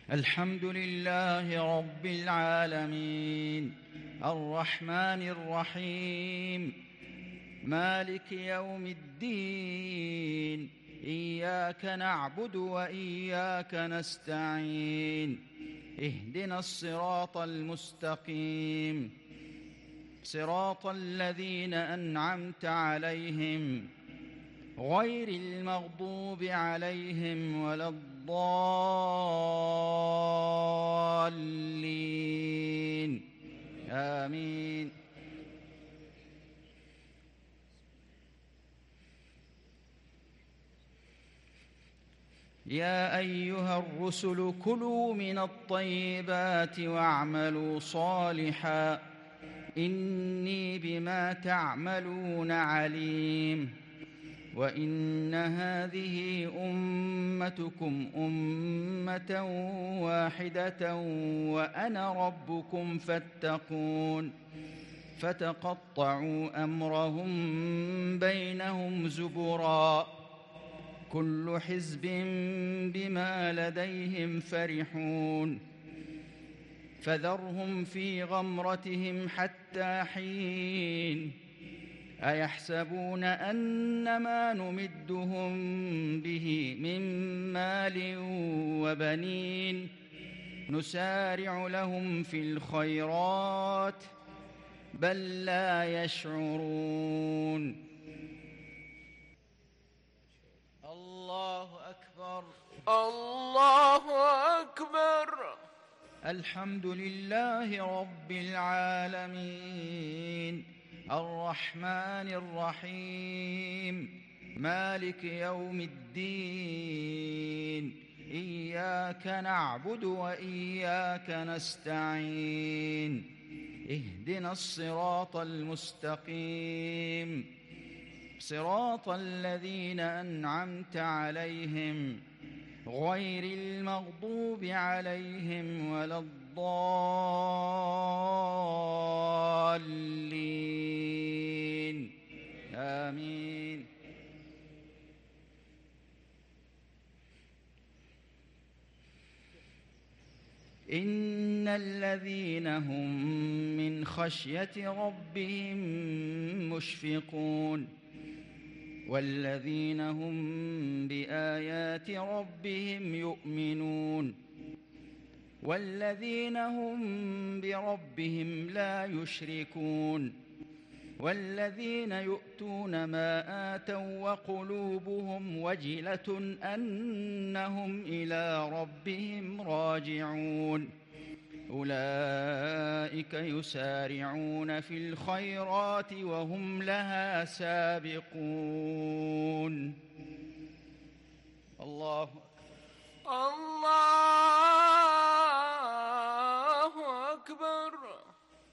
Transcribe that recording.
الحمد لله رب العالمين الرحمن الرحيم مالك يوم الدين إياك نعبد وإياك نستعين اهدنا الصراط المستقيم صراط الذين أنعمت عليهم غير المغضوب عليهم ولا الضالين آمين. يا أيها الرسل كلوا من الطيبات واعملوا صالحا إني بما تعملون عليم. وإن هذه أمتكم أمة واحدة وأنا ربكم فاتقون. فتقطعوا أمرهم بينهم زبرا كل حزب بما لديهم فرحون. فذرهم في غمرتهم حتى حين. أيحسبون أنما نمدهم به من مال وبنين نسارع لهم في الخيرات بل لا يشعرون. الله أكبر الله أكبر. الحمد لله رب العالمين الرحمن الرحيم مالك يوم الدين إياك نعبد وإياك نستعين اهدنا الصراط المستقيم صراط الذين أنعمت عليهم غير المغضوب عليهم ولا الضالين آمين. إن الذين هم من خشية ربهم مشفقون والذين هم بآيات ربهم يؤمنون والذين هم بربهم لا يشركون والذين يؤتون ما آتوا وقلوبهم وجلة أنهم إلى ربهم راجعون أولئك يسارعون في الخيرات وهم لها سابقون. الله